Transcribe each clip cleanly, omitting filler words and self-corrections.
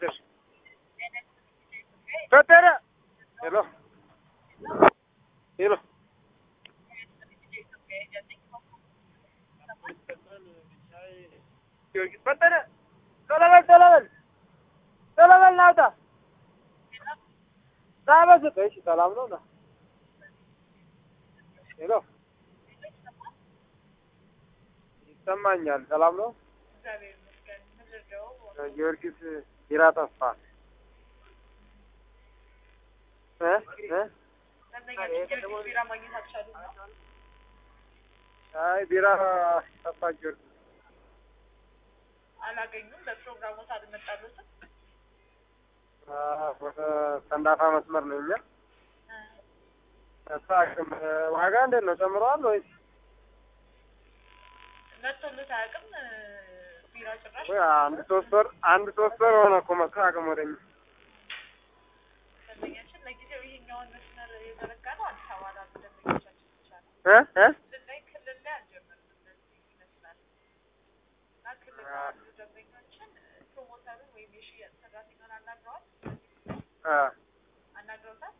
አደርሽ ፈጠረ ሄሎ ሄሎ ፈጠረ ሰላም ናውጣ ታበዝ እሺ ሰላም ነው ና ሄሎ ይሰማኛል ሰላም ነው እግዚአብሔር ይመስገን ምንድነው ጊዮርጊስ ቢራ ጠፋ ቢራ ማግኘት አልቻሉም ነው አይ ቢራ ጠፋ ጊዮርጊስ አላገኙም በፕሮግራሙ አልመጣሉትም ወደ ሰንዳፋ መስመር ነው እኛ ታክም ዋጋ እንዴት ነው ጨምሯል ወይስ መጥቶልት አያውቅም ቢራ ጭራሽ አንድ ሶስት ወር ሆነ እኮ መጥቶ አያውቅም ወደኛ ደንበኛችን ለጊዜው ይሄኛውን መስመር የዘረጋ ነው አዲስ አበባ ላሉ ደንበኞቻችን ብቻ ነው ክልል ላይ አልጀመርም እንደዚህ ይመስላል እና ክልል ላሉ ደንበኞችን ፕሮሞተሩን ወይም የሽያጭ ሰራተኛውን አናግረውታል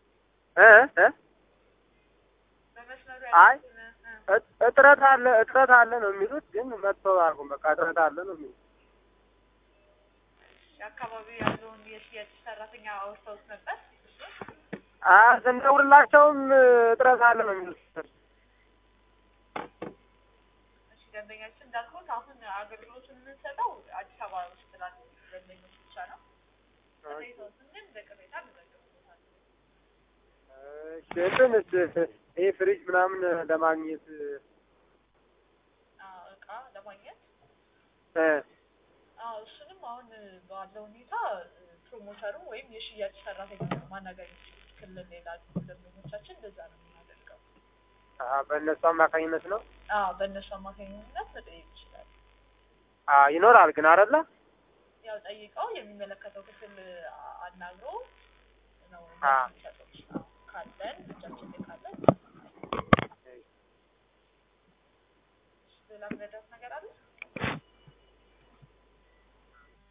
በመስመሩ አይ እጥረት አለ ነው የሚሉት ግን መጥተው አልኩም በቃ እጥረት አለ ነው የሚሉት አካባቢው ያለውን የሽያጭ ሰራተኛ አውርተውት ነበር ስንደውልላቸውም እጥረት አለ ነው የሚሉት እሺ ደንበኛችን እንዳልኩት አሁን አገልግሎቱን የምንሰጠው አዲስ አበባ ውስጥ ላሉ ደንበኞች ብቻ ነው ግን በቅሬታ እንትን ይሄ ፍሪጅ ምናምን ለማግኘት እቃ ለማግኘት እሱንም አሁን ባለው ሁኔታ ፕሮሞተሩ ወይም የሽያጭ ሰራተኛ ማናገር ክልል ሌላ ደንበኞቻችን እንደዛ ነው የምናደርገው በእነሱ አማካኝነት ነው በእነሱ አማካኝነት መጠየቅ ይችላል ይኖራል ግን አይደለ ያው ጠይቀው የሚመለከተው ክፍል አናግሮ ነው የሚሰጠው ካለን እጃችን ላይ ካለን